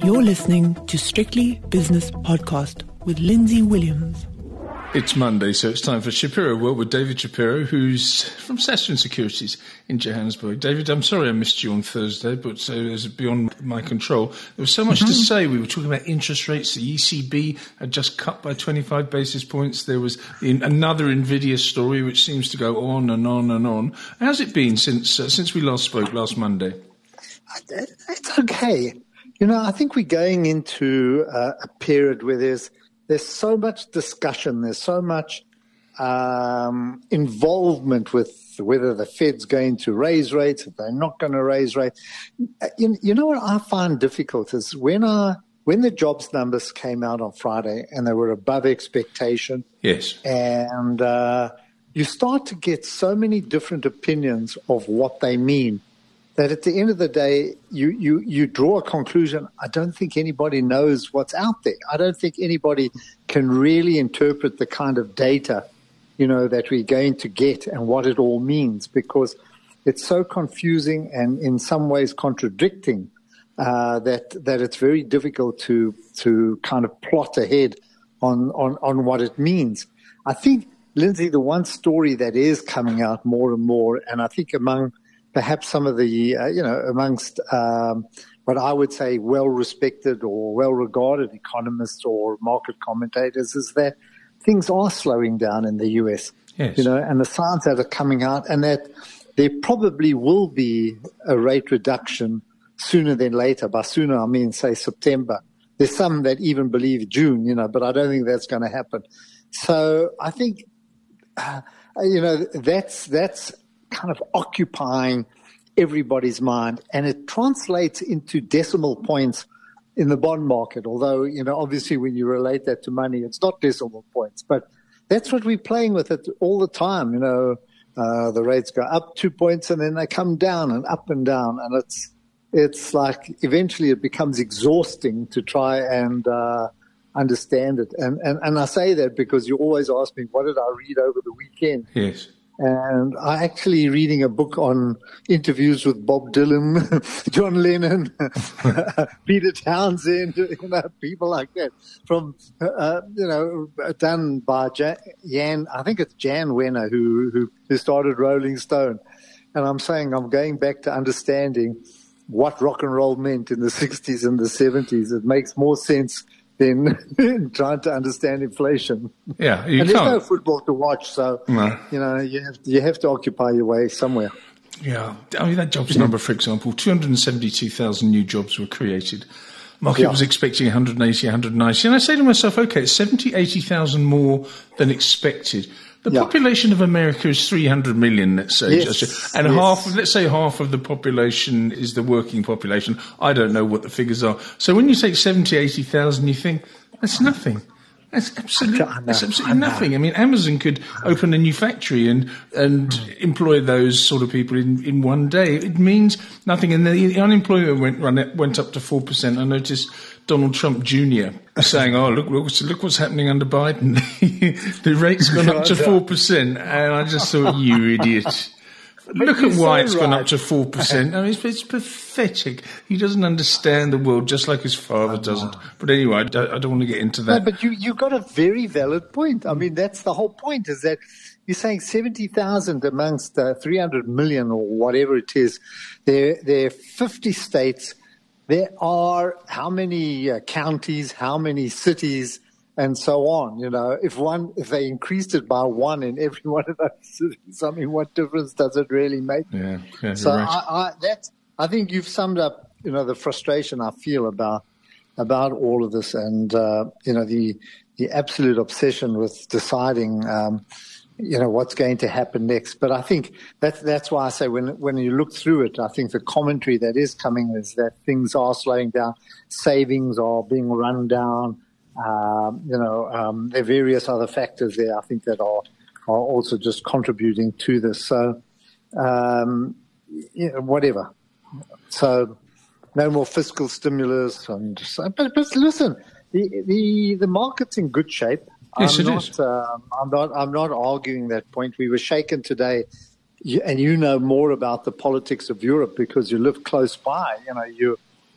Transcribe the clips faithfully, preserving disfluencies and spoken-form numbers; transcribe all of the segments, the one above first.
You're listening to Strictly Business Podcast with Lindsay Williams. It's Monday, so it's time for Shapiro World with David Shapiro, who's from Sasfin Securities in Johannesburg. David, I'm sorry I missed you on Thursday, but uh, it was beyond my control. There was so much mm-hmm. to say. We were talking about interest rates. The E C B had just cut by twenty-five basis points. There was in, another Nvidia story, which seems to go on and on and on. How's it been since uh, since we last spoke last Monday? It's okay. You know, I think we're going into uh, a period where there's There's so much discussion. There's so much um, involvement with whether the Fed's going to raise rates, if they're not going to raise rates. You, you know what I find difficult is when I, when the jobs numbers came out on Friday and they were above expectation. Yes. And uh, you start to get so many different opinions of what they mean, that at the end of the day, you, you, you draw a conclusion. I don't think anybody knows what's out there. I don't think anybody can really interpret the kind of data, you know, that we're going to get and what it all means, because it's so confusing and in some ways contradicting uh, that that it's very difficult to to kind of plot ahead on, on, on what it means. I think, Lindsay, the one story that is coming out more and more, and I think among perhaps some of the, uh, you know, amongst um, what I would say well-respected or well-regarded economists or market commentators, is that things are slowing down in the U S. Yes. You know, and the signs that are coming out, and that there probably will be a rate reduction sooner than later. By sooner, I mean, say, September. There's some that even believe June, you know, but I don't think that's going to happen. So I think, uh, you know, that's that's kind of occupying everybody's mind, and it translates into decimal points in the bond market. Although, you know, obviously when you relate that to money, it's not decimal points, but that's what we're playing with it all the time. You know, uh, the rates go up two points and then they come down and up and down, and it's it's like eventually it becomes exhausting to try and uh, understand it. And, and and I say that because you always ask me, what did I read over the weekend? Yes. And I actually reading a book on interviews with Bob Dylan, John Lennon, Peter Townsend, you know, people like that, from uh, you know, done by Jan. I think it's Jan Wenner who, who who started Rolling Stone. And I'm saying I'm going back to understanding what rock and roll meant in the sixties and the seventies. It makes more sense than trying to understand inflation. Yeah, you and can't. There's no football to watch, so no. you know you have to, you have to occupy your way somewhere. Yeah, I mean that jobs number, for example, two hundred seventy-two thousand new jobs were created. Market yeah. was expecting one hundred eighty, one hundred ninety, and I say to myself, okay, it's seventy, eighty thousand more than expected. The yeah. population of America is three hundred million, let's say, yes. and yes. half, let's say half of the population is the working population. I don't know what the figures are. So when you take seventy, eighty thousand, you think, that's nothing. That's absolutely, that's absolutely nothing. I mean, Amazon could open a new factory and, and mm. employ those sort of people in, in one day. It means nothing. And the, the unemployment went, run, went up to four percent. I noticed Donald Trump Junior saying, oh, look, look, look what's happening under Biden. The rate's gone up to four percent. And I just thought, you idiot. Look at why it's gone up to four percent. I mean, it's, it's pathetic. He doesn't understand the world, just like his father doesn't. But anyway, I don't, I don't want to get into that. No, but you, you've got a very valid point. I mean, that's the whole point, is that you're saying seventy thousand amongst uh, three hundred million or whatever it is. There, there are fifty states. There are how many uh, counties, how many cities, and so on. You know, if one, if they increased it by one in every one of those cities, I mean, what difference does it really make? Yeah, yeah so right. I, I, that's, I think you've summed up, you know, the frustration I feel about about all of this, and uh, you know, the the absolute obsession with deciding, um, you know, what's going to happen next. But I think that's that's why I say when when you look through it, I think the commentary that is coming is that things are slowing down, savings are being run down. Um, you know, um, there are various other factors there, I think, that are are also just contributing to this. So, um, you know, whatever. So, no more fiscal stimulus, and so, but but listen, the the the market's in good shape. Yes, I'm it not, is. Um, I'm not. I'm not arguing that point. We were shaken today, you, and you know more about the politics of Europe because you live close by. You know, you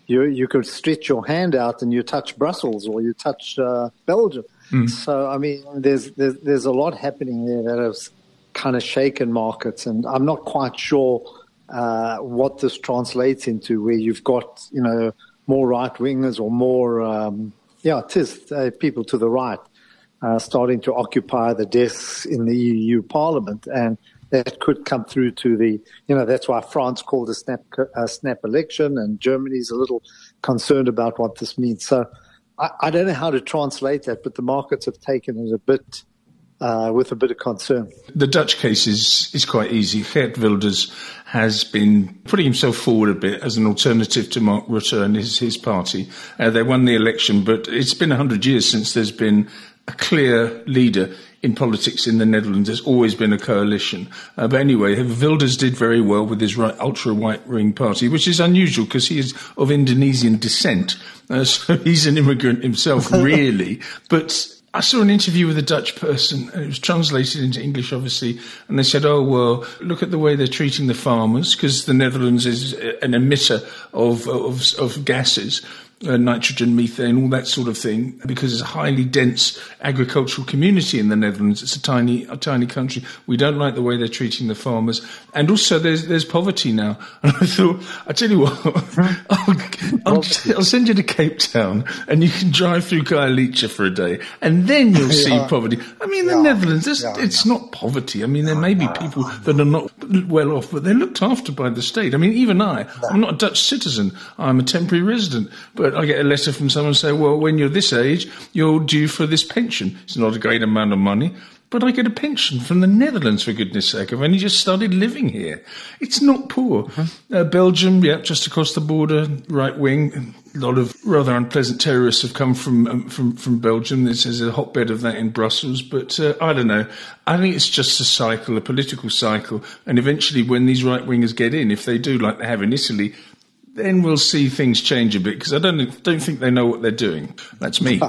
you you could stretch your hand out and you touch Brussels or you touch uh, Belgium. Mm. So, I mean, there's, there's there's a lot happening there that has kind of shaken markets, and I'm not quite sure uh, what this translates into, where you've got, you know, more right-wingers or more, um, yeah, it is uh, people to the right uh, starting to occupy the desks in the E U Parliament, and that could come through to the, you know, that's why France called a snap, a snap election, and Germany's a little concerned about what this means. So I, I don't know how to translate that, but the markets have taken it a bit uh, with a bit of concern. The Dutch case is, is quite easy. Geert Wilders has been putting himself forward a bit as an alternative to Mark Rutte and his, his party. Uh, they won the election, but it's been one hundred years since there's been a clear leader in politics in the Netherlands. There's always been a coalition. Uh, but anyway, Wilders did very well with his right, ultra-right-wing party, which is unusual because he is of Indonesian descent. Uh, so he's an immigrant himself, really. But I saw an interview with a Dutch person, and it was translated into English, obviously, and they said, oh, well, look at the way they're treating the farmers, because the Netherlands is an emitter of, of, of gases. Uh, nitrogen, methane, all that sort of thing, because it's a highly dense agricultural community in the Netherlands. It's a tiny, a tiny country. We don't like the way they're treating the farmers, and also there's there's poverty now. And I thought, I tell you what, I'll, I'll, I'll send you to Cape Town, and you can drive through Khayelitsha for a day, and then you'll see yeah. poverty. I mean, the yeah. Netherlands, yeah. it's yeah. not poverty. I mean, there may be people that are not well off, but they're looked after by the state. I mean, even I, I'm not a Dutch citizen. I'm a temporary resident, but I get a letter from someone saying, well, when you're this age, you're due for this pension. It's not a great amount of money, but I get a pension from the Netherlands, for goodness sake. I've only just started living here. It's not poor. Mm-hmm. Uh, Belgium, yeah, just across the border, right wing. A lot of rather unpleasant terrorists have come from um, from, from Belgium. There's, there's a hotbed of that in Brussels. But uh, I don't know. I think it's just a cycle, a political cycle. And eventually when these right-wingers get in, if they do like they have in Italy, then we'll see things change a bit, because I don't don't think they know what they're doing. That's me.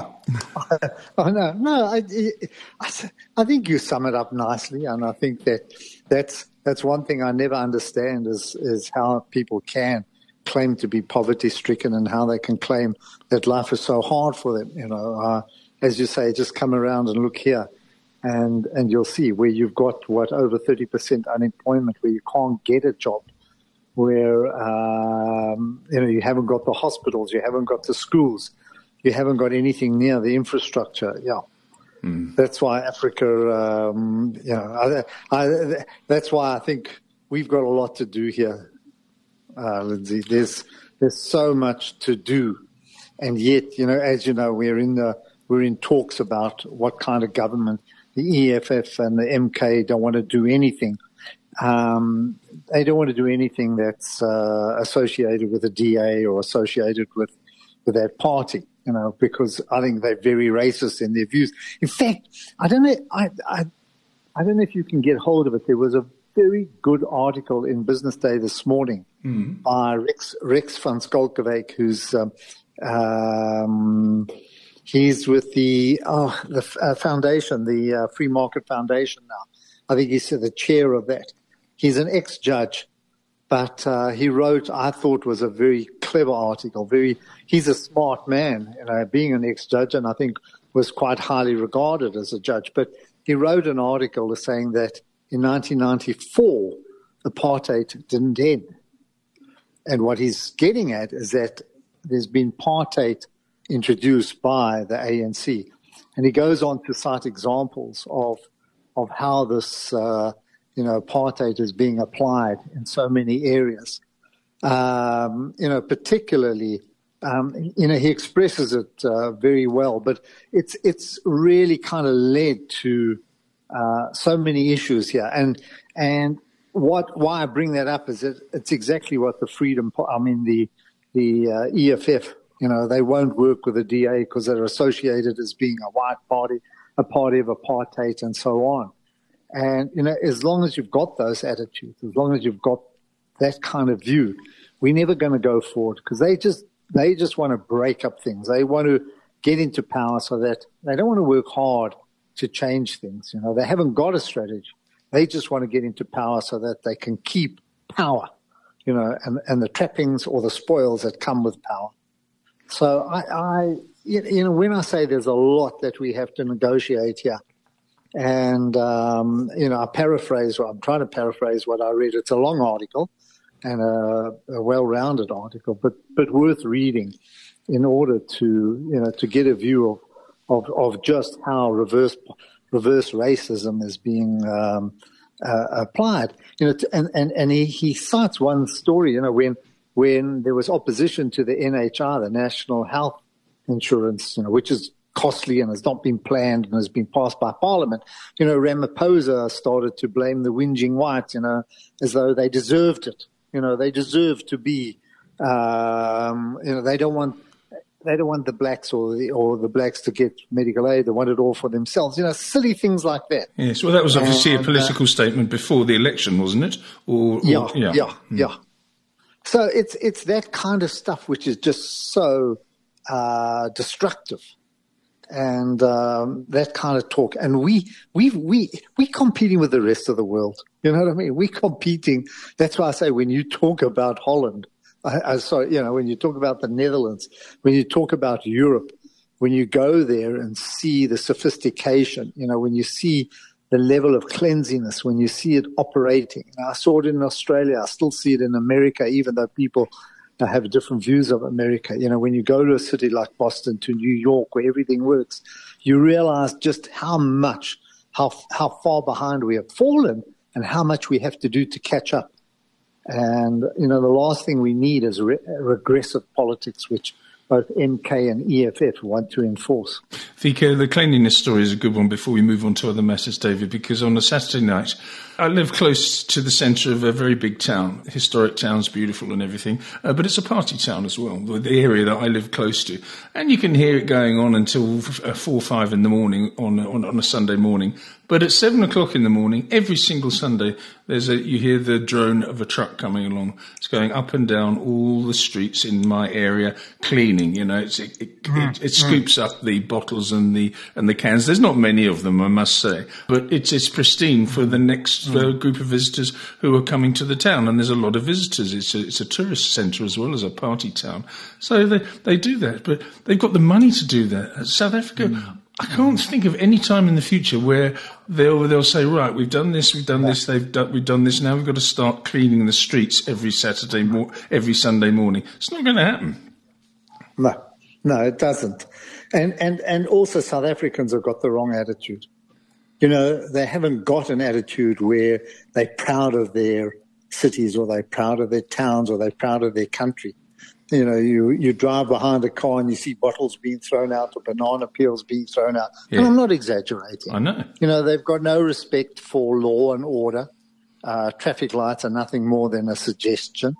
Oh, no, no. I, I, I think you sum it up nicely, and I think that that's that's one thing I never understand is is how people can claim to be poverty-stricken and how they can claim that life is so hard for them. You know, uh, as you say, just come around and look here, and and you'll see where you've got what over thirty percent unemployment, where you can't get a job, where um, you know you haven't got the hospitals, you haven't got the schools, you haven't got anything near the infrastructure. Yeah, mm. That's why Africa. Um, you know, I, I, that's why I think we've got a lot to do here, uh, Lindsay. There's there's so much to do, and yet, you know, as you know, we're in the we're in talks about what kind of government. The E F F and the M K don't want to do anything. Um, they don't want to do anything that's uh, associated with a D A or associated with, with that party, you know, because I think they're very racist in their views. In fact, I don't know, I, I, I don't know if you can get hold of it. There was a very good article in Business Day this morning mm. by Rex, Rex van Schalkwyk, who's um, um, he's with the oh, the uh, foundation, the uh, Free Market Foundation now. I think he's the chair of that. He's an ex-judge, but uh, he wrote, I thought, was a very clever article. Very, he's a smart man, you know, being an ex-judge, and I think was quite highly regarded as a judge. But he wrote an article saying that in nineteen ninety-four, apartheid didn't end. And what he's getting at is that there's been apartheid introduced by the A N C. And he goes on to cite examples of of how this, uh, you know, apartheid is being applied in so many areas. Um, you know, particularly, um, you know, he expresses it uh, very well, but it's it's really kind of led to uh, so many issues here. And and what why I bring that up is that it's exactly what the freedom, I mean, the the uh, E F F, you know, they won't work with the D A because they're associated as being a white party, a party of apartheid, and so on. And, you know, as long as you've got those attitudes, as long as you've got that kind of view, we're never going to go forward, because they just, they just want to break up things. They want to get into power so that they don't want to work hard to change things. You know, they haven't got a strategy. They just want to get into power so that they can keep power, you know, and, and the trappings or the spoils that come with power. So I, I, you know, when I say there's a lot that we have to negotiate here, and, um, you know, I paraphrase, or I'm trying to paraphrase what I read. It's a long article and a, a well-rounded article, but, but worth reading in order to, you know, to get a view of, of, of just how reverse, reverse racism is being, um, uh, applied. You know, to, and, and, and he, he cites one story, you know, when, when there was opposition to the N H I, the National Health Insurance, you know, which is costly and has not been planned and has been passed by Parliament. You know, Ramaphosa started to blame the whinging whites, you know, as though they deserved it. You know, they deserve to be, um, you know, they don't want, they don't want the blacks or the, or the blacks to get medical aid. They want it all for themselves. You know, silly things like that. Yes, well, that was obviously and, a political uh, statement before the election, wasn't it? Or, or yeah, yeah, yeah, mm. yeah. So it's it's that kind of stuff which is just so uh, destructive, and um, that kind of talk. And we we we we competing with the rest of the world. You know what I mean? We're competing. That's why I say when you talk about Holland, I, I sorry, you know, when you talk about the Netherlands, when you talk about Europe, when you go there and see the sophistication, you know, when you see the level of cleanliness, when you see it operating. And I saw it in Australia. I still see it in America, even though people have different views of America. You know, when you go to a city like Boston, to New York, where everything works, you realize just how much, how how far behind we have fallen and how much we have to do to catch up. And, you know, the last thing we need is re- regressive politics, which both M K and E F F want to enforce. Vika, the cleanliness story is a good one before we move on to other matters, David, because on a Saturday night, I live close to the centre of a very big town. Historic town's beautiful and everything, uh, but it's a party town as well, the area that I live close to. And you can hear it going on until four or five in the morning on, on, on a Sunday morning. But at seven o'clock in the morning, every single Sunday, there's a, you hear the drone of a truck coming along. It's going up and down all the streets in my area, cleaning. You know, it's, it, it, mm, it, it scoops mm. up the bottles and the and the cans. There's not many of them, I must say, but it's it's pristine for the next mm. uh, group of visitors who are coming to the town. And there's a lot of visitors. It's a, it's a tourist centre as well as a party town. So they they do that, but they've got the money to do that. South Africa. Mm. I can't think of any time in the future where they'll they'll say, right, we've done this, we've done this, they've done, we've done this. Now we've got to start cleaning the streets every Saturday, mo- every Sunday morning. It's not going to happen. No, no, it doesn't. And and and also South Africans have got the wrong attitude. You know, they haven't got an attitude where they're proud of their cities, or they're proud of their towns, or they're proud of their country. You know, you, you drive behind a car and you see bottles being thrown out or banana peels being thrown out. Yeah. And I'm not exaggerating. I know. You know, they've got no respect for law and order. Uh, traffic lights are nothing more than a suggestion,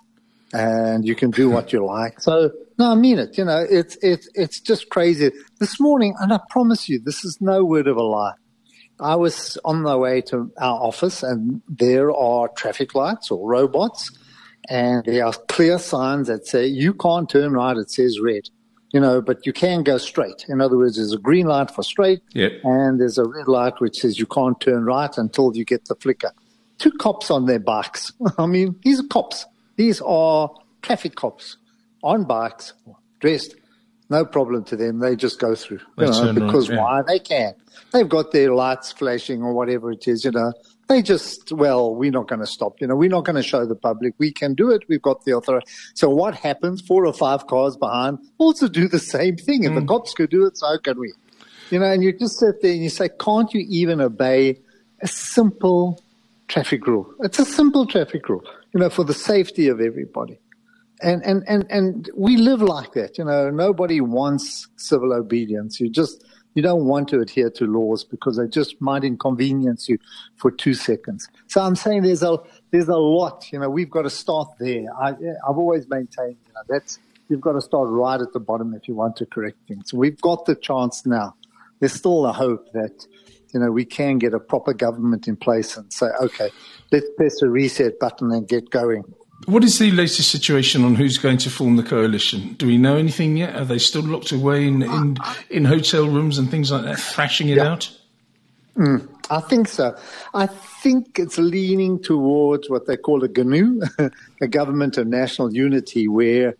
and you can do what you like. So, no, I mean it. You know, it's, it's, it's just crazy. This morning, and I promise you, this is no word of a lie, I was on my way to our office, and there are traffic lights or robots. And there are clear signs that say you can't turn right, it says red, you know, but you can go straight. In other words, there's a green light for straight, yep. and there's a red light which says you can't turn right until you get the flicker. Two cops on their bikes. I mean, these are cops. These are traffic cops on bikes, dressed. No problem to them. They just go through, you know, because right, yeah. why? They can. They've got their lights flashing or whatever it is, you know. They just, well, we're not going to stop. You know, we're not going to show the public. We can do it. We've got the authority. So what happens? Four or five cars behind also do the same thing. If mm. the cops could do it, so can we. You know, and you just sit there and you say, can't you even obey a simple traffic rule? It's a simple traffic rule, you know, for the safety of everybody. And, and, and, and we live like that. You know, nobody wants civil obedience. You just, you don't want to adhere to laws because they just might inconvenience you for two seconds. So I'm saying there's a, there's a lot, you know, we've got to start there. I, I've always maintained, you know, that's, you've got to start right at the bottom if you want to correct things. We've got the chance now. There's still a hope that, you know, we can get a proper government in place and say, okay, let's press a reset button and get going. What is the latest situation on who's going to form the coalition? Do we know anything yet? Are they still locked away in in, in hotel rooms and things like that, thrashing it yeah. out? Mm, I think so. I think it's leaning towards what they call a G N U, a government of national unity, where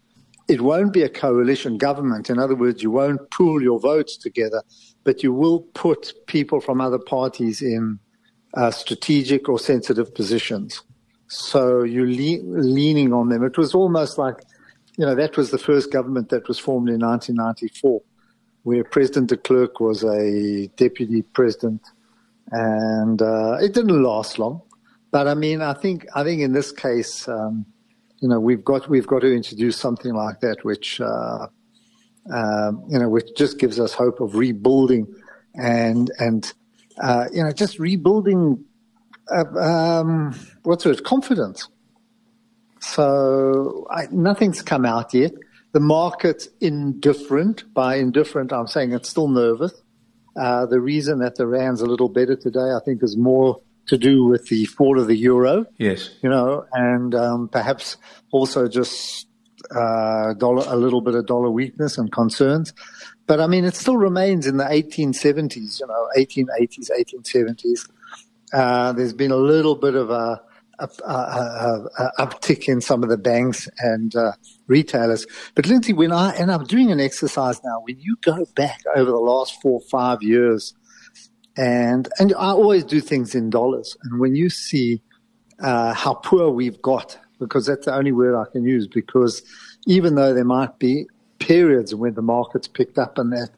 it won't be a coalition government. In other words, you won't pool your votes together, but you will put people from other parties in uh, strategic or sensitive positions. So you're le- leaning on them. It was almost like, you know, that was the first government that was formed in nineteen ninety-four, where President de Klerk was a deputy president, and uh, it didn't last long. But I mean, I think I think in this case, um, you know, we've got we've got to introduce something like that, which uh, uh, you know, which just gives us hope of rebuilding and and uh, you know, just rebuilding. Uh, um, what's it? Confidence. So I, nothing's come out yet. The market's indifferent. By indifferent, I'm saying it's still nervous. Uh, the reason that the rand's a little better today, I think, is more to do with the fall of the euro. Yes. You know, and um, perhaps also just uh, dollar, a little bit of dollar weakness and concerns. But I mean, it still remains in the eighteen seventies. You know, eighteen eighties, eighteen seventies. Uh, there's been a little bit of a, a, a, a, a uptick in some of the banks and uh, retailers. But Lindsay, when I, and I'm doing an exercise now, when you go back over the last four or five years, and, and I always do things in dollars, and when you see uh, how poor we've got, because that's the only word I can use, because even though there might be periods when the market's picked up and that,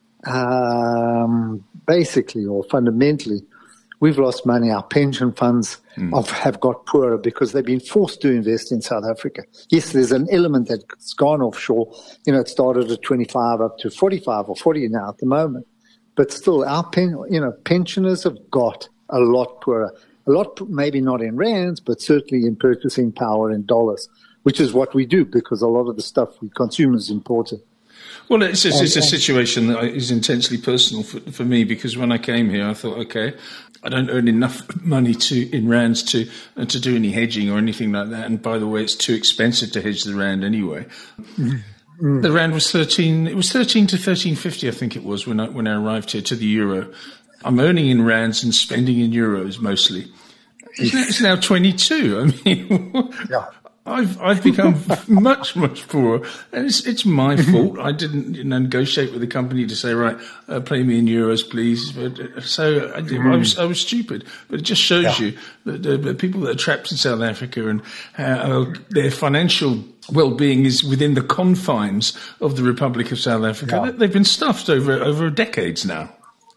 um, basically or fundamentally, we've lost money. Our pension funds mm. of, have got poorer because they've been forced to invest in South Africa. Yes, there's an element that's gone offshore. You know, it started at twenty-five up to forty-five or forty now at the moment. But still, our pen, you know, pensioners have got a lot poorer. A lot, maybe not in rands, but certainly in purchasing power in dollars, which is what we do because a lot of the stuff we consume is imported. Well, it's, it's, it's a situation that is intensely personal for, for me because when I came here, I thought, okay, I don't earn enough money to in rands to uh, to do any hedging or anything like that. And by the way, it's too expensive to hedge the rand anyway. Mm. The rand was thirteen. It was thirteen to thirteen fifty, I think it was when I when I arrived here to the euro. I'm earning in rands and spending in euros mostly. It's now, it's now twenty-two. I mean, yeah. I've I've become much much poorer, and it's it's my fault. I didn't you know, negotiate with the company to say right, uh, play me in euros, please. But uh, so I, did, mm. I was I was stupid. But it just shows yeah. you that the, the people that are trapped in South Africa and uh, their financial well-being is within the confines of the Republic of South Africa. Yeah. They've been stuffed over over decades now.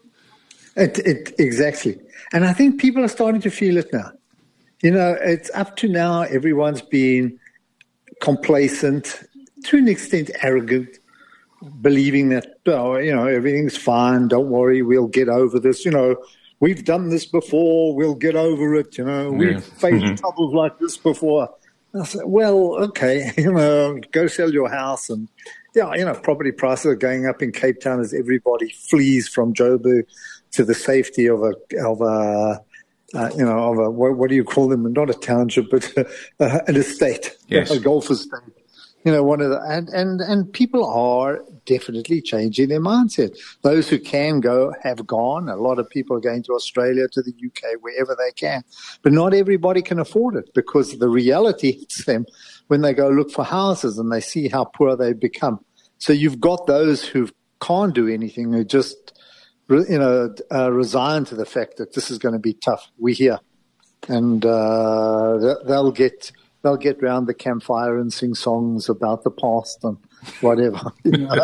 It, it exactly, and I think people are starting to feel it now. You know, it's up to now, everyone's been complacent, to an extent arrogant, believing that, oh, you know, everything's fine, don't worry, we'll get over this. You know, we've done this before, we'll get over it. You know, we've yeah. faced mm-hmm. troubles like this before. I said, well, okay, you know, go sell your house. And, yeah, you know, property prices are going up in Cape Town as everybody flees from Joburg to the safety of a of a Uh, you know, of a, what, what do you call them? Not a township, but uh, an estate, yes. a golf estate. You know, one of the, and, and, and people are definitely changing their mindset. Those who can go have gone. A lot of people are going to Australia, to the U K, wherever they can. But not everybody can afford it because the reality hits them when they go look for houses and they see how poor they've become. So you've got those who can't do anything, who just, you know, uh, resign to the fact that this is going to be tough. We're here, and uh, they'll get they'll get round the campfire and sing songs about the past and whatever. You know?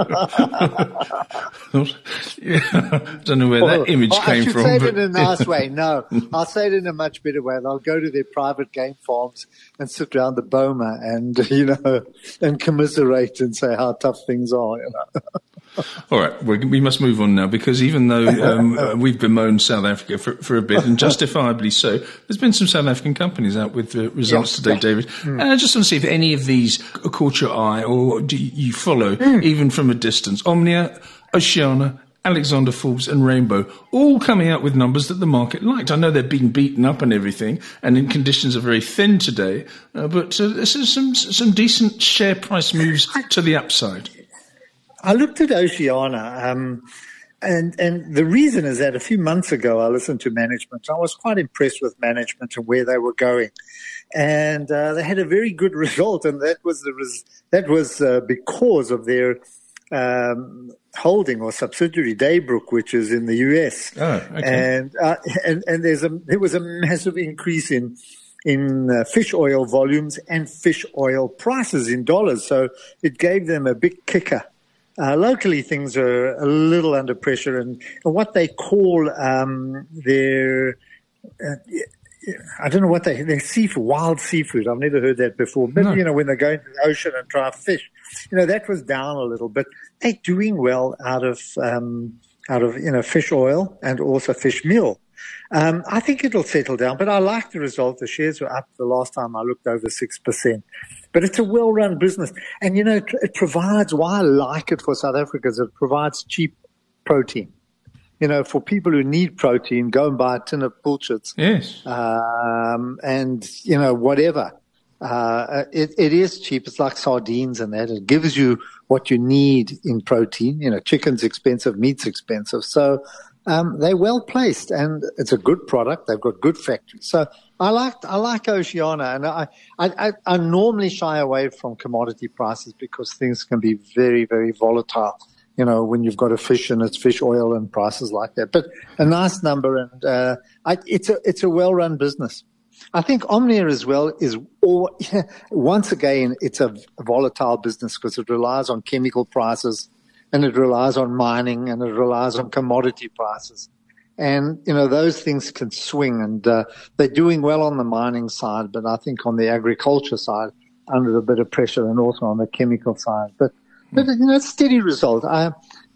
yeah, don't know where well, that image well, came from. I should from, say but... it in a nice way. No, I'll say it in a much better way. They'll go to their private game farms and sit around the boma and you know and commiserate and say how tough things are. You know. All right, we, we must move on now because even though um, we've bemoaned South Africa for, for a bit, and justifiably so, there's been some South African companies out with uh, results yeah, today, yeah. David. Mm. And I just want to see if any of these caught your eye or do you follow, mm. even from a distance. Omnia, Oceana, Alexander Forbes and Rainbow, all coming out with numbers that the market liked. I know they're being beaten up and everything, and in conditions are very thin today, uh, but uh, this is some, some decent share price moves to the upside. I looked at Oceana. Um, and and the reason is that a few months ago I listened to management. I was quite impressed with management and where they were going, and uh, they had a very good result, and that was the res- that was uh, because of their um, holding or subsidiary Daybrook, which is in the U S. Oh, okay. And uh, and and there's a there was a massive increase in. in uh, fish oil volumes and fish oil prices in dollars. So it gave them a big kicker. Uh, locally, things are a little under pressure, and, and what they call um, their, uh, I don't know what they, their seafood, wild seafood. I've never heard that before. But, no. you know, when they go into the ocean and try fish, you know, that was down a little, but they're doing well out of, um, out of, you know, fish oil and also fish meal. Um, I think it'll settle down, but I like the result. The shares were up the last time I looked, over six percent. But it's a well-run business. And, you know, it, it provides, why I like it for South Africa is it provides cheap protein. You know, for people who need protein, go and buy a tin of bullshits. Yes. Um, and, you know, whatever. Uh, it, it is cheap. It's like sardines and that. It gives you what you need in protein. You know, chicken's expensive, meat's expensive. So, Um, they're well placed, and it's a good product. They've got good factories. So I like I like Oceana, and I, I I normally shy away from commodity prices because things can be very very volatile. You know, when you've got a fish and it's fish oil and prices like that. But a nice number, and uh, I, it's a it's a well run business. I think Omnia as well is, all, once again, it's a volatile business because it relies on chemical prices. And it relies on mining, and it relies on commodity prices. And, you know, those things can swing, and uh, they're doing well on the mining side, but I think on the agriculture side, under a bit of pressure, and also on the chemical side. But, but you know, it's a steady result. I,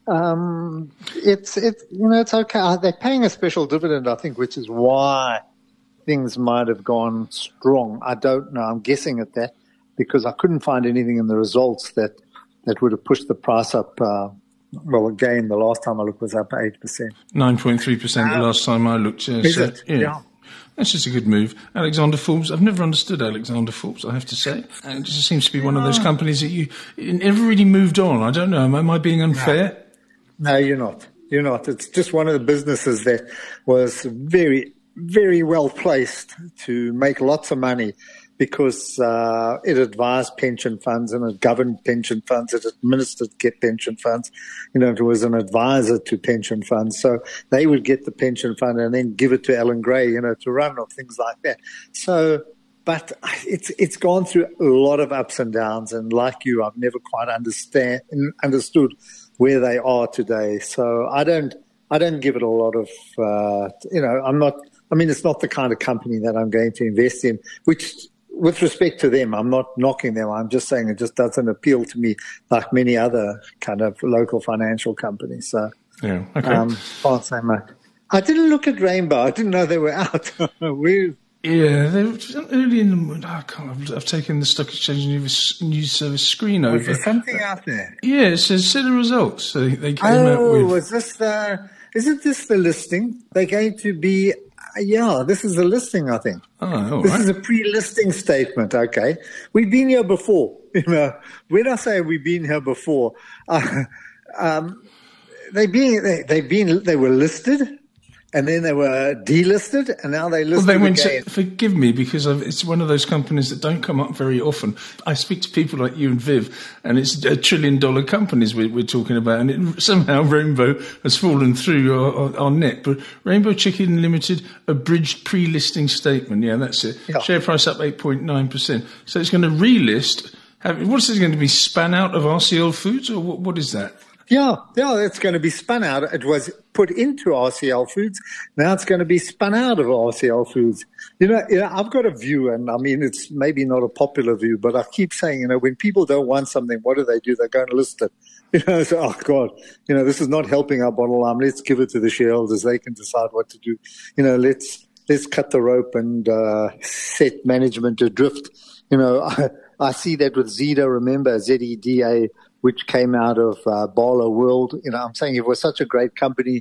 um, it's, it's, you know, it's okay. They're paying a special dividend, I think, which is why things might have gone strong. I don't know. I'm guessing at that because I couldn't find anything in the results that that would have pushed the price up. Uh, well, again, the last time I looked was up eight percent. nine point three percent the last time I looked. Yeah, Is so, it? Yeah. Yeah. That's just a good move. Alexander Forbes, I've never understood Alexander Forbes, I have to say. And it just seems to be one of those companies that you it never really moved on. I don't know. Am I being unfair? No. no, you're not. You're not. It's just one of the businesses that was very, very well placed to make lots of money. Because uh, it advised pension funds and it governed pension funds, it administered get pension funds. You know, it was an advisor to pension funds. So they would get the pension fund and then give it to Alan Gray, you know, to run or things like that. So, but it's it's gone through a lot of ups and downs. And like you, I've never quite understand understood where they are today. So I don't I don't give it a lot of, uh, you know, I'm not. I mean, it's not the kind of company that I'm going to invest in, which. With respect to them, I'm not knocking them. I'm just saying it just doesn't appeal to me like many other kind of local financial companies. So, yeah, okay. Um, can't say much. I didn't look at Rainbow. I didn't know they were out. Where? Yeah, they were early in the morning. I can't, I've taken the Stock Exchange News, news Service screen over. Was there something out there? Yeah, it says set the results. So they came oh, out with. was this the? Isn't this the listing? They're going to be. Yeah, this is a listing, I think. Oh, all this right. is a pre-listing statement, okay? We've been here before. You know, when I say we've been here before, uh, um, they've been, they, they've been, they were listed, and then they were delisted, and now they listed well, they went again. To, forgive me, because I've, it's one of those companies that don't come up very often. I speak to people like you and Viv, and it's a trillion-dollar companies we're, we're talking about, and it, somehow Rainbow has fallen through our, our, our net. But Rainbow Chicken Limited, abridged pre-listing statement. Yeah, that's it. Yeah. Share price up eight point nine percent. So it's going to relist. Have, what's it going to be, spun out of R C L Foods, or what, what is that? Yeah, yeah, it's going to be spun out. It was put into R C L Foods. Now it's going to be spun out of R C L Foods. You know, you know, I've got a view, and I mean, it's maybe not a popular view, but I keep saying, you know, when people don't want something, what do they do? They go and list it. You know, so, oh God, you know, this is not helping our bottom line. Let's give it to the shareholders. They can decide what to do. You know, let's, let's cut the rope and uh, set management adrift. You know, I, I see that with Zeda, remember, Z E D A, which came out of uh, Barlow World. You know, I'm saying it was such a great company.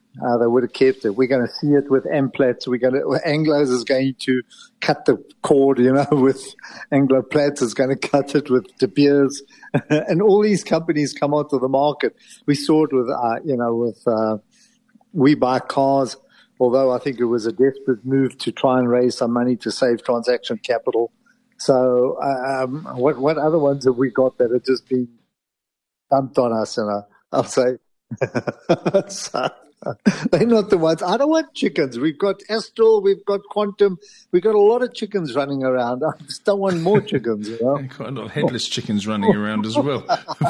Uh, they would have kept it. We're going to see it with Amplats. We're going to, Anglos is going to cut the cord, you know, with Anglo-Plats is going to cut it with De Beers. And all these companies come onto the market. We saw it with, uh, you know, with uh, We Buy Cars, although I think it was a desperate move to try and raise some money to save transaction capital. So um, what what other ones have we got that have just been dumped on us? And I'll say, so, they're not the ones. I don't want chickens. We've got Astral, we've got Quantum, we've got a lot of chickens running around. I just don't want more chickens, you know. And quite a lot of headless chickens running around as well.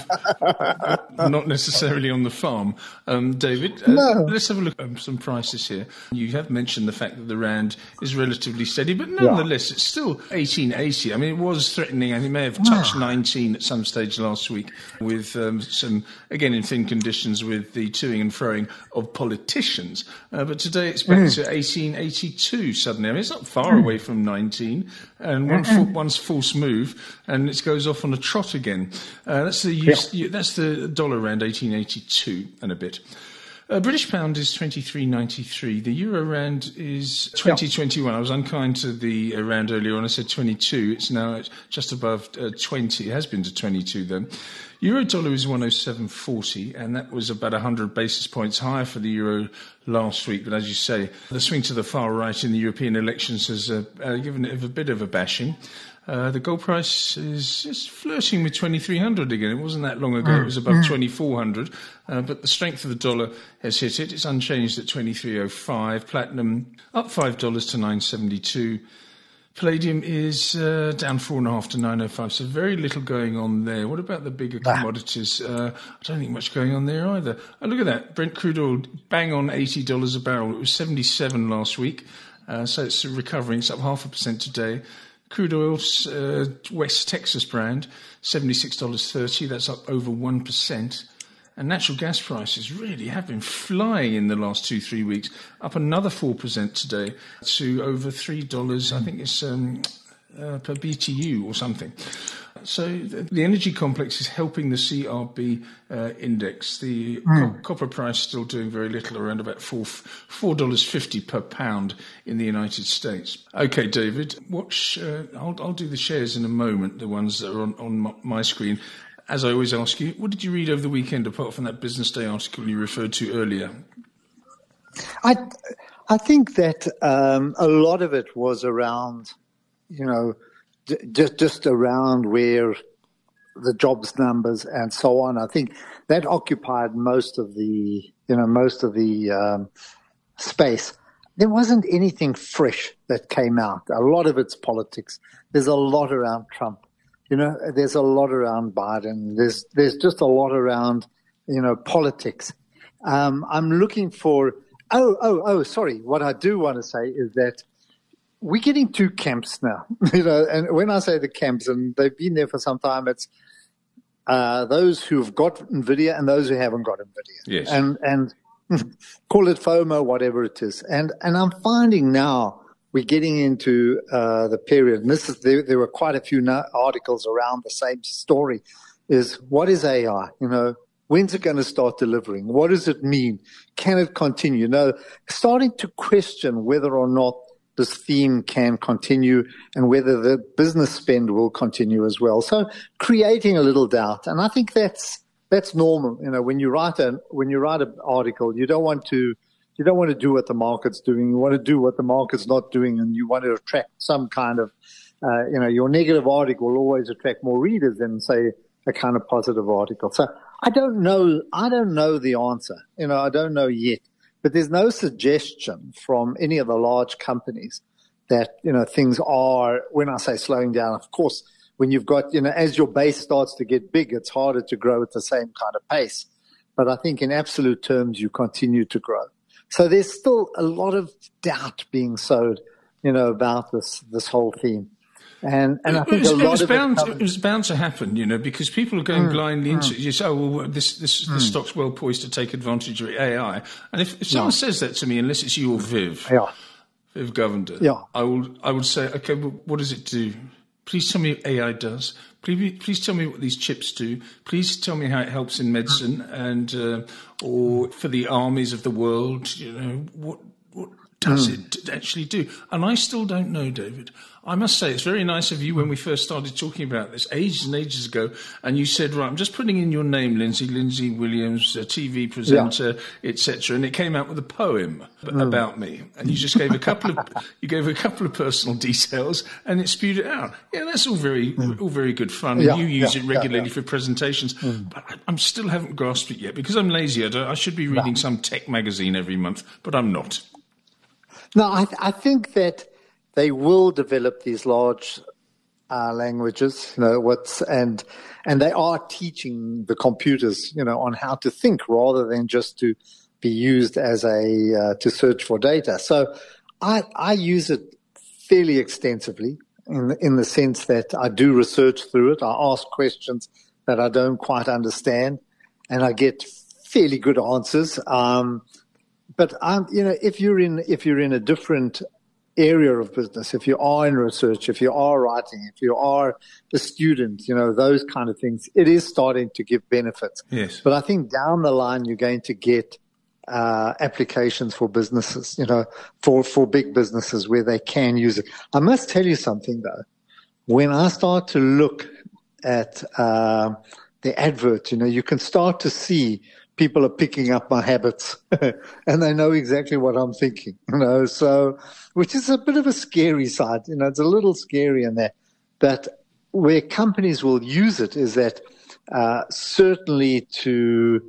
Not necessarily on the farm. Um, David, uh, no. let's have a look at some prices here. You have mentioned the fact that the rand is relatively steady, but nonetheless, yeah. It's still eighteen eighty. I mean, it was threatening, and it may have touched nineteen at some stage last week with um, some, again, in thin conditions with the toing and froing of politicians, uh, but today it's back mm. to eighteen eighty-two suddenly. I mean, it's not far mm. away from nineteen, and one mm-hmm. fa- one's false move, and it goes off on a trot again. Uh, that's the yeah. that's the dollar rand eighteen eighty-two and a bit. Uh, British pound is twenty-three ninety-three. The euro rand is twenty twenty-one. I was unkind to the uh, rand earlier on. I said twenty-two. It's now at just above uh, twenty. It has been to twenty-two then. Euro dollar is one oh seven forty, and that was about one hundred basis points higher for the euro last week. But as you say, the swing to the far right in the European elections has uh, uh, given it a bit of a bashing. Uh, the gold price is just flirting with twenty-three hundred again. It wasn't that long ago. It was above twenty-four hundred. Uh, but the strength of the dollar has hit it. It's unchanged at twenty-three oh five. Platinum up five dollars to nine seventy-two. Palladium is uh, down four and a half to nine oh five. So very little going on there. What about the bigger commodities? Uh, I don't think much going on there either. Oh, look at that. Brent crude oil bang on eighty dollars a barrel. It was seventy-seven last week. Uh, so it's recovering. It's up half a percent today. Crude oil, uh, West Texas brand, seventy-six dollars thirty. That's up over one percent. And natural gas prices really have been flying in the last two, three weeks, up another four percent today to over three dollars. I think it's um, uh, per B T U or something. So the, the energy complex is helping the C R B uh, index. The mm. co- copper price still doing very little, around about four four dollars fifty per pound in the United States. Okay, David, watch. Uh, I'll, I'll do the shares in a moment, the ones that are on, on my screen. As I always ask you, what did you read over the weekend, apart from that Business Day article you referred to earlier? I I think that um, a lot of it was around, you know, d- just just around where the jobs numbers and so on. I think that occupied most of the, you know, most of the um, space. There wasn't anything fresh that came out. A lot of it's politics. There's a lot around Trump. You know, there's a lot around Biden. There's there's just a lot around, you know, politics. Um, I'm looking for. Oh, oh, oh. Sorry. What I do want to say is that we're getting two camps now. You know, and when I say the camps, and they've been there for some time, it's uh, those who've got NVIDIA and those who haven't got NVIDIA. Yes. And and call it FOMO, whatever it is. And and I'm finding now. We're getting into uh, the period, and this is there, there were quite a few no- articles around the same story, is what is A I? You know, when's it going to start delivering? What does it mean? Can it continue? You know, starting to question whether or not this theme can continue and whether the business spend will continue as well. So creating a little doubt, and I think that's that's normal. You know, when you write an when you write an article, you don't want to. You don't want to do what the market's doing. You want to do what the market's not doing, and you want to attract some kind of, uh, you know, your negative article will always attract more readers than, say, a kind of positive article. So I don't know. I don't know the answer. You know, I don't know yet. But there's no suggestion from any of the large companies that, you know, things are, when I say slowing down, of course, when you've got, you know, as your base starts to get big, it's harder to grow at the same kind of pace. But I think in absolute terms, you continue to grow. So there's still a lot of doubt being sowed, you know, about this this whole theme, and and I think it was, a lot it was of bound. it, comes, it was bound to happen, you know, because people are going mm, blindly into mm, it. You say, "Oh, well, this this, mm. this stock's well poised to take advantage of A I." And if, if someone yeah. says that to me, unless it's you or Viv, yeah. Viv Govender, yeah. I will I would say, "Okay, well, what does it do? Please tell me A I does. Please, please tell me what these chips do. Please tell me how it helps in medicine and uh, or for the armies of the world. You know, what what does mm. it actually do? And I still don't know, David. I must say, it's very nice of you when we first started talking about this ages and ages ago, and you said, right, I'm just putting in your name, Lindsay, Lindsay Williams, a T V presenter, yeah. et cetera, and it came out with a poem mm. about me, and you just gave a couple of you gave a couple of personal details, and it spewed it out. Yeah, that's all very mm. all very good fun. Yeah, you use yeah, it regularly yeah, yeah. for presentations, mm. but I I'm still haven't grasped it yet because I'm lazy. I, don't, I should be reading no. some tech magazine every month, but I'm not. No, I, th- I think that they will develop these large uh, languages, you know, what's, and, and they are teaching the computers, you know, on how to think rather than just to be used as a, uh, to search for data. So I, I use it fairly extensively in the, in the sense that I do research through it. I ask questions that I don't quite understand and I get fairly good answers. Um, But um, you know, if you're in if you're in a different area of business, if you are in research, if you are writing, if you are a student, you know, those kind of things, it is starting to give benefits. Yes. But I think down the line, you're going to get uh, applications for businesses, you know, for for big businesses where they can use it. I must tell you something though. When I start to look at uh, the advert, you know, you can start to see people are picking up my habits and they know exactly what I'm thinking, you know, so, which is a bit of a scary side, you know, it's a little scary in there, but where companies will use it is that, uh, certainly to,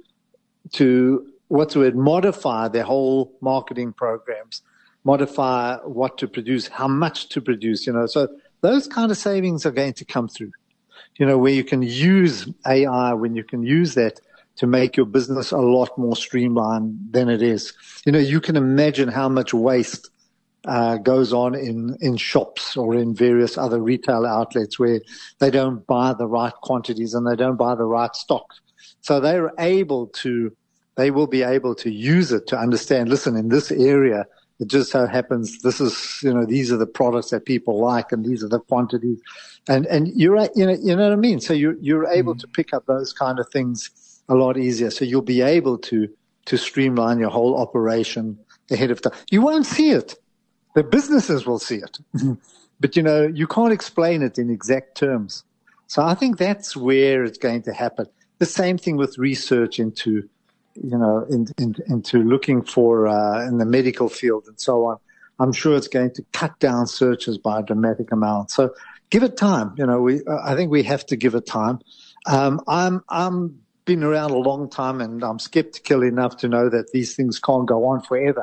to what's the word, modify their whole marketing programs, modify what to produce, how much to produce, you know, so those kind of savings are going to come through, you know, where you can use A I, when you can use that to make your business a lot more streamlined than it is. You know, you can imagine how much waste uh, goes on in, in shops or in various other retail outlets where they don't buy the right quantities and they don't buy the right stock. So they're able to, they will be able to use it to understand, listen, in this area, it just so happens this is, you know, these are the products that people like and these are the quantities. And, and you're, you know, you know what I mean? So you're, you're able mm. to pick up those kind of things a lot easier. So you'll be able to, to streamline your whole operation ahead of time. You won't see it. The businesses will see it. But, you know, you can't explain it in exact terms. So I think that's where it's going to happen. The same thing with research into, you know, in, in, into looking for, uh, in the medical field and so on. I'm sure it's going to cut down searches by a dramatic amount. So give it time. You know, we, uh, I think we have to give it time. Um, I'm, I'm, been around a long time and I'm skeptical enough to know that these things can't go on forever.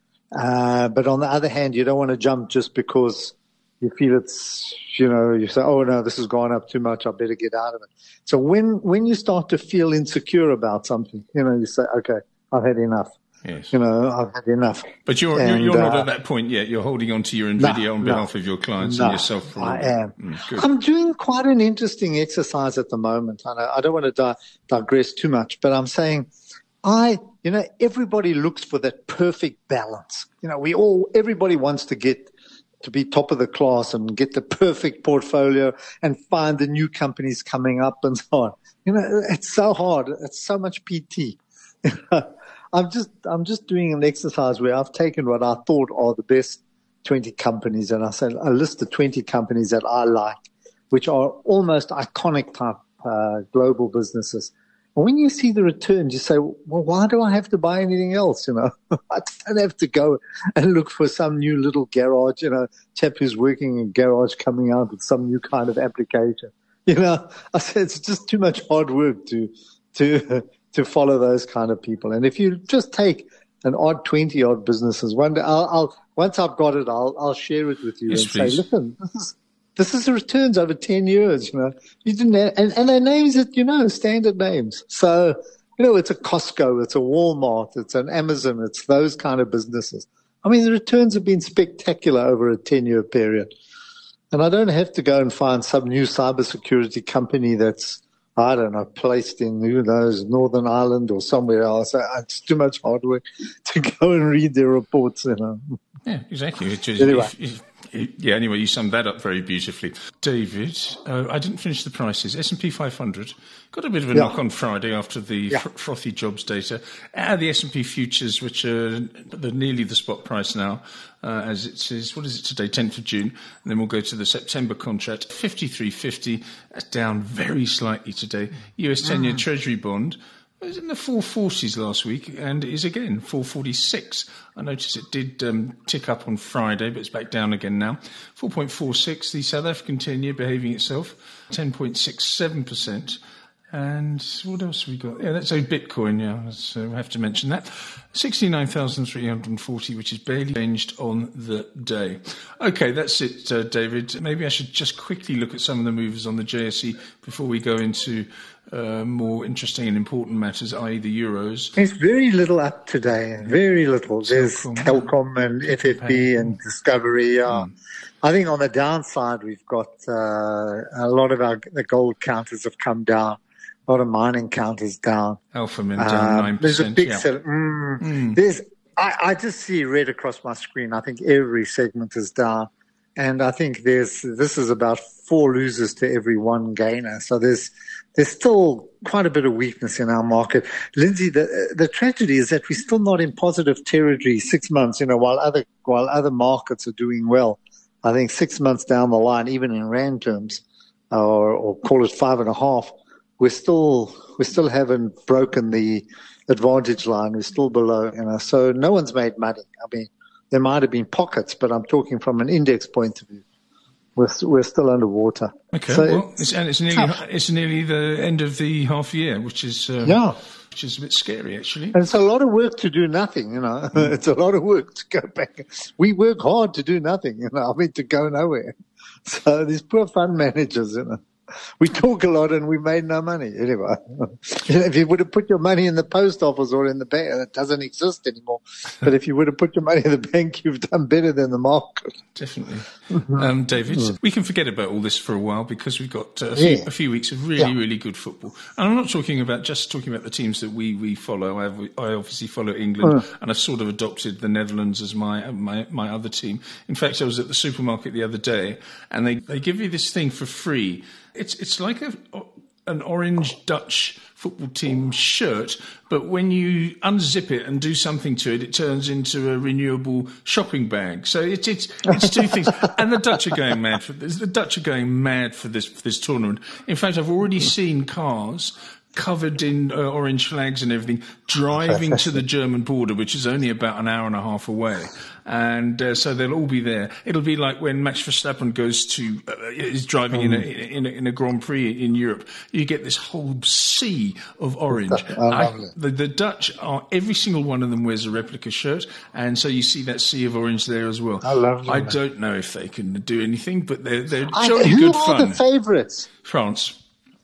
Uh, but on the other hand, you don't want to jump just because you feel it's, you know, you say, oh no, this has gone up too much. I better get out of it. So when, when you start to feel insecure about something, you know, you say, okay, I've had enough. Yes. You know, I've had enough. But you're and, you're not uh, at that point yet. You're holding on to your NVIDIA no, on behalf no, of your clients no, and yourself. For I am. Mm, I'm doing quite an interesting exercise at the moment. I know I don't want to di- digress too much, but I'm saying I, you know, everybody looks for that perfect balance. You know, we all, everybody wants to get to be top of the class and get the perfect portfolio and find the new companies coming up and so on. You know, it's so hard. It's so much P T. I'm just, I'm just doing an exercise where I've taken what I thought are the best twenty companies and I said, I listed twenty companies that I like, which are almost iconic type, uh, global businesses. And when you see the returns, you say, well, why do I have to buy anything else? You know, I don't have to go and look for some new little garage, you know, chap who's working in garage coming out with some new kind of application. You know, I said, it's just too much hard work to, to, to follow those kind of people. And if you just take an odd twenty odd businesses, one day I'll, I'll once I've got it, I'll, I'll share it with you yes, and please. say, listen, this is, this is the returns over ten years, you know, you didn't have, and, and their names that, you know, standard names. So, you know, it's a Costco, it's a Walmart, it's an Amazon, it's those kind of businesses. I mean, the returns have been spectacular over a ten year period. And I don't have to go and find some new cybersecurity company that's, I don't know, placed in, who knows, Northern Ireland or somewhere else. It's too much hard work to go and read their reports, you know. Yeah, exactly. Which is, anyway. if, if, Yeah, anyway, you summed that up very beautifully. David, uh, I didn't finish the prices. S and P five hundred got a bit of a yeah. knock on Friday after the yeah. fr- frothy jobs data. Uh, the S and P futures, which are the, nearly the spot price now, uh, as it says, what is it today, tenth of June, and then we'll go to the September contract, fifty-three fifty, that's down very slightly today. U S ten-year mm. Treasury bond it was in the four forties last week and is again four forty-six. I noticed it did um, tick up on Friday, but it's back down again now. four point four six, the South African ten-year behaving itself, ten point six seven percent. And what else have we got? Yeah, that's a Bitcoin, yeah, so we have to mention that. sixty-nine thousand three hundred forty, which is barely changed on the day. Okay, that's it, uh, David. Maybe I should just quickly look at some of the movers on the J S E before we go into uh, more interesting and important matters, that is the Euros. There's very little up today, very little. There's Telkom, Telkom and F F B and Discovery. Uh, mm. I think on the downside, we've got uh, a lot of our the gold counters have come down. A lot of mining counters down. Alphamin down nine percent. There's a big yeah. sell. Mm, mm. There's, I, I just see red across my screen. I think every segment is down. And I think there's, this is about four losers to every one gainer. So there's, there's still quite a bit of weakness in our market. Lindsay, the, the tragedy is that we're still not in positive territory six months, you know, while other, while other markets are doing well. I think six months down the line, even in rand terms, or, or call it five and a half, We're still we still haven't broken the advantage line. We're still below, you know. So no one's made money. I mean, there might have been pockets, but I'm talking from an index point of view. We're we're still underwater. Okay, so well, it's, and it's nearly tough. It's nearly the end of the half year, which is um, yeah, which is a bit scary actually. And it's a lot of work to do nothing, you know. Mm. It's a lot of work to go back. We work hard to do nothing, you know. I mean, to go nowhere. So these poor fund managers, you know. We talk a lot and we made no money. Anyway, if you would have put your money in the post office or in the bank, it doesn't exist anymore. But if you would have put your money in the bank, you've done better than the market. Definitely. Um, David, we can forget about all this for a while because we've got uh, a, few, yeah. a few weeks of really, yeah. really good football. And I'm not talking about just talking about the teams that we, we follow. I, have, I obviously follow England mm. and I've sort of adopted the Netherlands as my, my, my other team. In fact, I was at the supermarket the other day and they, they give you this thing for free. It's it's like a an orange Dutch football team shirt, but when you unzip it and do something to it, it turns into a renewable shopping bag. So it's it's it's two things. And the Dutch are going mad for this. The Dutch are going mad for this for this tournament. In fact, I've already seen cars covered in uh, orange flags and everything, driving to the German border, which is only about an hour and a half away. And uh, so they'll all be there. It'll be like when Max Verstappen goes to, uh, is driving mm. in, a, in, a, in a Grand Prix in Europe. You get this whole sea of orange. I, the, the Dutch are, every single one of them wears a replica shirt, and so you see that sea of orange there as well. I love them. I don't know if they can do anything, but they're, they're jolly I, good fun. Who are the favourites? France.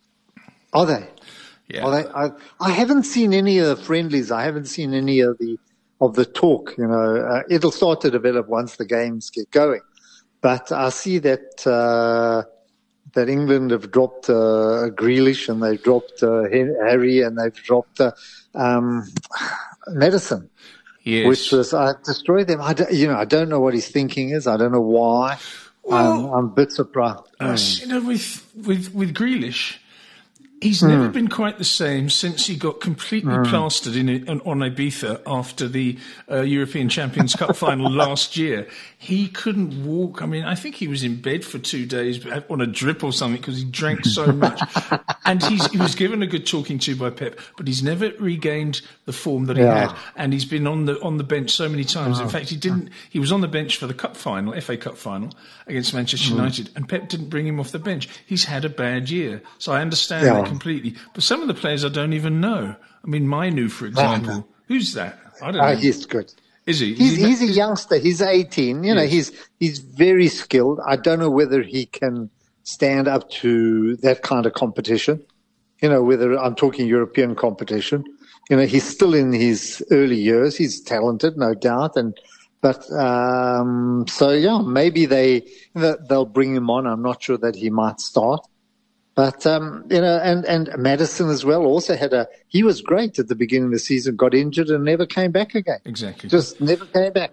Are they? Yeah. Well, I, I, I haven't seen any of the friendlies. I haven't seen any of the of the talk. You know, uh, it'll start to develop once the games get going. But I see that uh, that England have dropped uh, Grealish and they've dropped uh, Harry and they've dropped uh, um, Madison, yes. which was I destroyed them. I don't, you know, I don't know what his thinking is. I don't know why. Well, um, I'm a bit surprised. Uh, mm. You know, with with with Grealish. He's mm. never been quite the same since he got completely mm. plastered in, in on Ibiza after the uh, European Champions Cup final last year. He couldn't walk. I mean, I think he was in bed for two days on a drip or something because he drank so much. And he's, he was given a good talking to by Pep, but he's never regained the form that he yeah. had. And he's been on the on the bench so many times. Oh. In fact, he didn't. He was on the bench for the cup final, F A Cup final against Manchester mm. United, and Pep didn't bring him off the bench. He's had a bad year, so I understand yeah. that completely. But some of the players I don't even know. I mean, Mainu, for example. No. Who's that? I don't know. Uh, he's good. Is he? He's, is he he's a youngster. He's eighteen. You know, yes. he's he's very skilled. I don't know whether he can stand up to that kind of competition. You know, whether I'm talking European competition. You know, he's still in his early years. He's talented, no doubt. And but um, so yeah, maybe they they'll bring him on. I'm not sure that he might start. But, um, you know, and, and Madison as well also had a, he was great at the beginning of the season, got injured and never came back again. Exactly. Just never came back.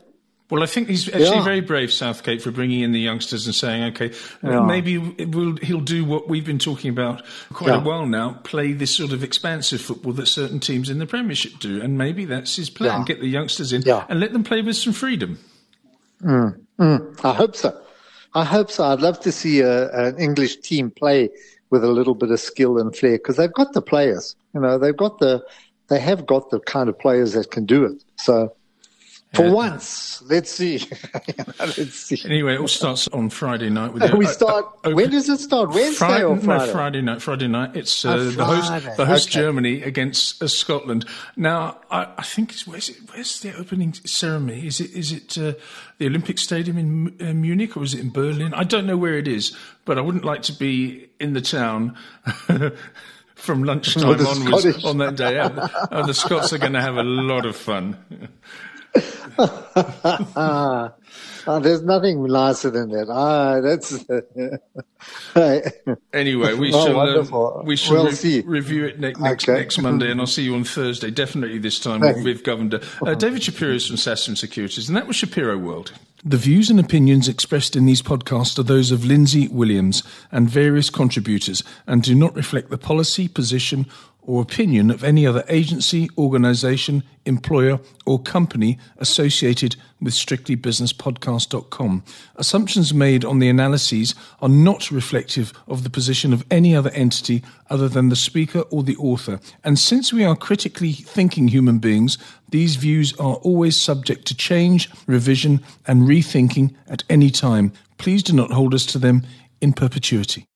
Well, I think he's actually Yeah. very brave, Southgate, for bringing in the youngsters and saying, OK, Yeah. maybe it will, he'll do what we've been talking about quite Yeah. a while now, play this sort of expansive football that certain teams in the Premiership do. And maybe that's his plan, Yeah. get the youngsters in Yeah. and let them play with some freedom. Mm, mm, I hope so. I hope so. I'd love to see a, an English team play with a little bit of skill and flair because they've got the players. You know, they've got the, they have got the kind of players that can do it. So, for Yeah. once, let's see. let's see. Anyway, it all starts on Friday night. With the, we uh, start. uh, when does it start? Wednesday Friday, or Friday? No, Friday night. Friday night. It's uh, Oh, the host, Friday. the host Okay. Germany against uh, Scotland. Now, I, I think it's, where's it? Where's the opening ceremony? Is it is it uh, the Olympic Stadium in uh, Munich or is it in Berlin? I don't know where it is, but I wouldn't like to be in the town. From lunchtime With the onwards Scottish. on that day, uh, the Scots are going to have a lot of fun. Ah, oh, there's nothing nicer than that. Ah, that's. Anyway, we Oh, shall wonderful. uh, we shall We'll re- see. review it ne- next Okay. next Monday, and I'll see you on Thursday. Definitely this time Thank with, you. with Governor uh, David Shapiro is from Sasson Securities, and that was Shapiro World. The views and opinions expressed in these podcasts are those of Lindsay Williams and various contributors, and do not reflect the policy, position, or opinion of any other agency, organisation, employer, or company associated with strictly business podcast dot com. Assumptions made on the analyses are not reflective of the position of any other entity other than the speaker or the author. And since we are critically thinking human beings, these views are always subject to change, revision, and rethinking at any time. Please do not hold us to them in perpetuity.